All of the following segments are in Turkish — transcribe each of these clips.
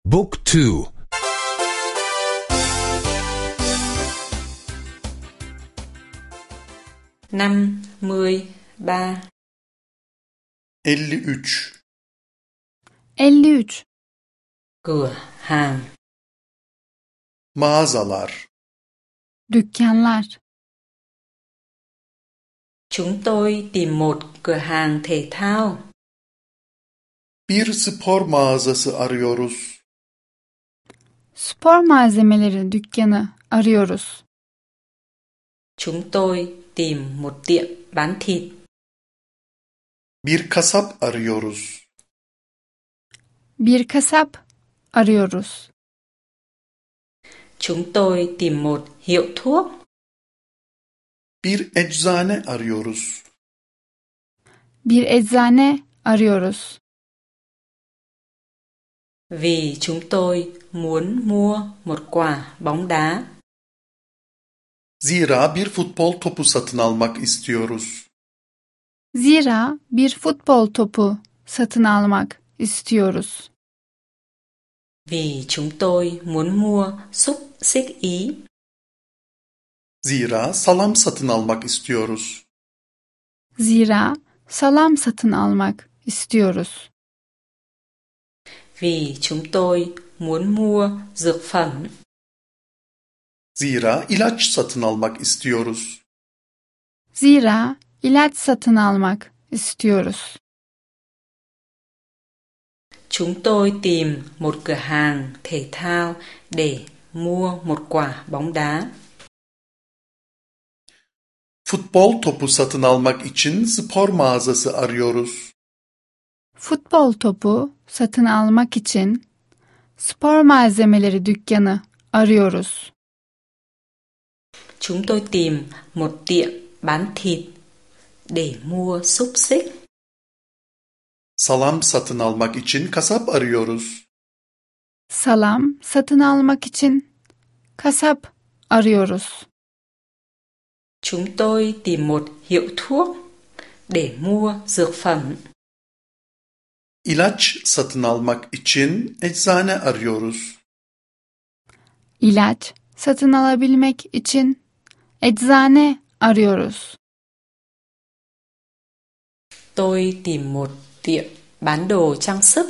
Book 2. 53. 53. 53. Cửa hàng. Mağazalar. Dükkanlar. Chúng tôi tìm một cửa hàng thể thao. Bir spor mağazası arıyoruz. Spor malzemeleri dükkanı arıyoruz. Chúng tôi tìm một tiệm bán thịt. Bir kasap arıyoruz. Bir kasap arıyoruz. Chúng tôi tìm một hiệu thuốc. Bir eczane arıyoruz. Bir eczane arıyoruz. Vì chúng tôi muốn mua một quả bóng đá. Zira bir futbol topu satın almak istiyoruz. Zira bir futbol topu satın almak istiyoruz. Vì chúng tôi muốn mua xúc xích Ý. Zira salam satın almak istiyoruz. Zira salam satın almak istiyoruz. Vì chúng tôi muốn mua dược phẩm. Zira ilaç satın almak istiyoruz. Zira ilaç satın almak istiyoruz. Chúng tôi tìm một cửa hàng thể thao để mua một quả bóng đá. Futbol topu satın almak için spor mağazası arıyoruz. Futbol topu satın almak için spor malzemeleri dükkanı arıyoruz. Chúng tôi tìm một tiệm bán thịt để mua xúc xích. Salam satın almak için kasap arıyoruz. Salam satın almak için kasap arıyoruz. Chúng tôi tìm một hiệu thuốc để mua dược phẩm. İlaç satın almak için eczane arıyoruz. İlaç satın alabilmek için eczane arıyoruz. Tôi tìm một tiệm bán đồ trang sức.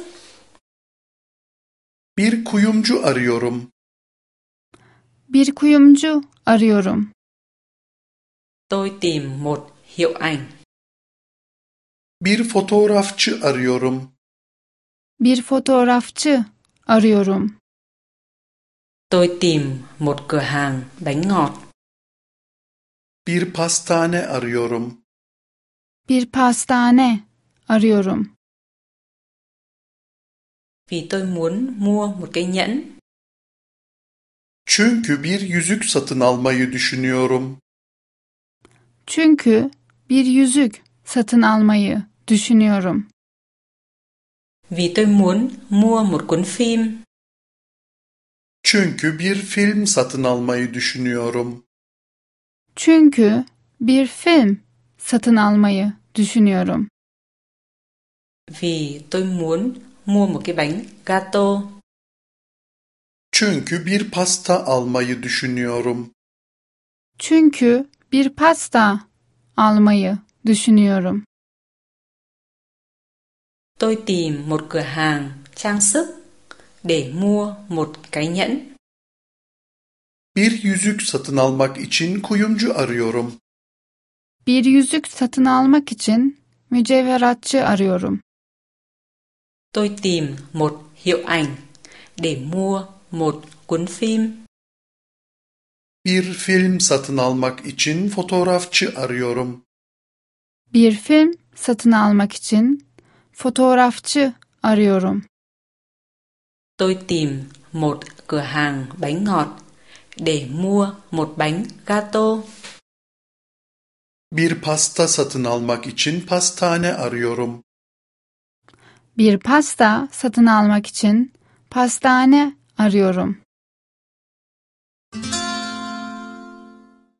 Bir kuyumcu arıyorum. Bir kuyumcu arıyorum. Tôi tìm một hiệu ảnh. Bir fotoğrafçı arıyorum. Bir fotoğrafçı arıyorum. Tôi tìm một cửa hàng bánh ngọt. Bir pastane arıyorum. Bir pastane arıyorum. Vì tôi muốn mua một cái nhẫn. Çünkü bir yüzük satın almayı düşünüyorum. Çünkü bir yüzük satın almayı düşünüyorum. Vì tôi muốn mua một cuốn phim. Çünkü bir film satın almayı düşünüyorum. Çünkü bir film satın almayı düşünüyorum. Vì tôi muốn mua một cái bánh gato. Çünkü bir pasta almayı düşünüyorum. Çünkü bir pasta almayı düşünüyorum. Tôi tìm một cửa hàng trang sức để mua một cái nhẫn. Bir yüzük satın almak için kuyumcu arıyorum. Bir yüzük satın almak için mücevheratçı arıyorum. Tôi tìm một hiệu ảnh để mua một cuốn phim. Bir film satın almak için fotoğrafçı arıyorum. Bir film satın almak için fotoğrafçı arıyorum. Tôi tìm một cửa hàng bánh ngọt để mua một bánh gato. Bir pasta satın almak için pastane arıyorum. Bir pasta satın almak için pastane arıyorum.